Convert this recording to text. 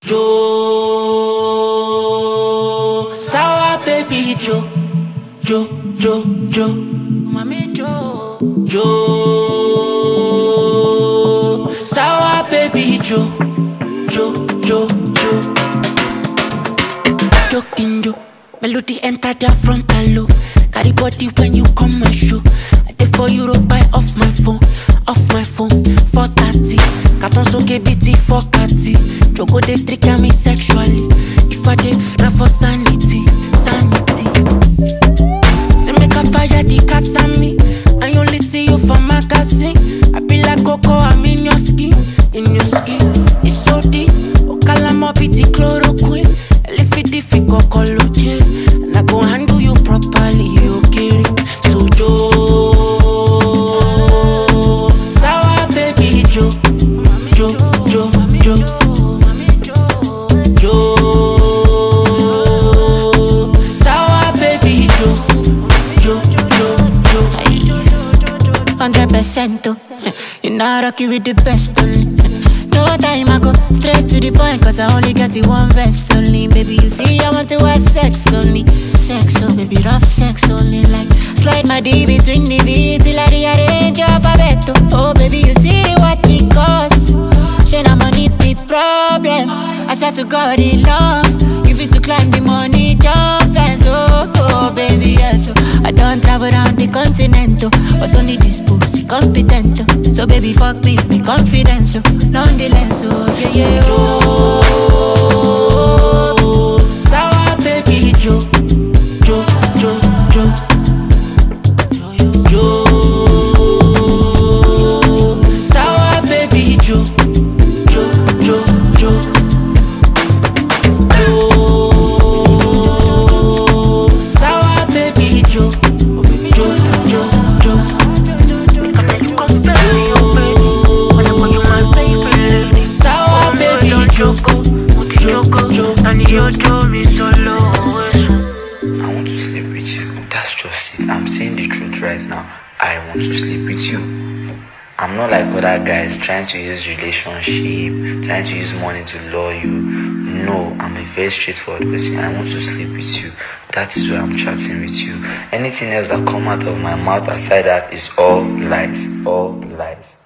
Joe, sour baby Joe, Joe, Joe, Joe, Mami Joe, Joe, sour baby Joe, Joe, Joe, Joe. Joe Kinjo, melody enter the frontal loop. Carry body when you come my show. I did for Europe, buy off my phone, 430. Carton so KBT 430. Jogo they trigger me sexually. If I did not for sanity, sanity. Say make a fire the cats on me. I only see you for magazine. I be like Coco, I'm in your skin, in your skin. It's so deep. Okalamo biti chloroquine. If it difficult, call it. And I go handle you properly, okay? So Joe, sour baby Joe, Joe, Joe, Joe, Joe, sour baby Joe, Joe, Joe, Joe. 100%, you're not rocky with the best only. No time I go straight to the point, cause I only get it one verse only. Baby, you see I want to have sex only. Sex, oh baby, rough sex only. Like, slide my D between the V till I rearrange your alphabet. Oh baby, you see the what it costs. She na money be problem. I swear to God it long. If it to climb the money jump fence. Oh baby, yes, oh. I don't travel around the continent, oh, but only this pussy competent, oh. So baby, fuck me, be confident, oh. Nonetheless, oh yeah, yeah, oh. Sour baby Joe, Joe, Joe, Joe, Joe, sour baby Joe, Joe, Joe, Joe, Joe, sour baby Joe, Joe, Joe, Joe. I want to sleep with you. That's just it. I'm saying the truth right now. I want to sleep with you. I'm not like other guys trying to use relationship, trying to use money to lure you. No, I'm a very straightforward person. I want to sleep with you. That is why I'm chatting with you. Anything else that come out of my mouth aside that is all lies. All lies.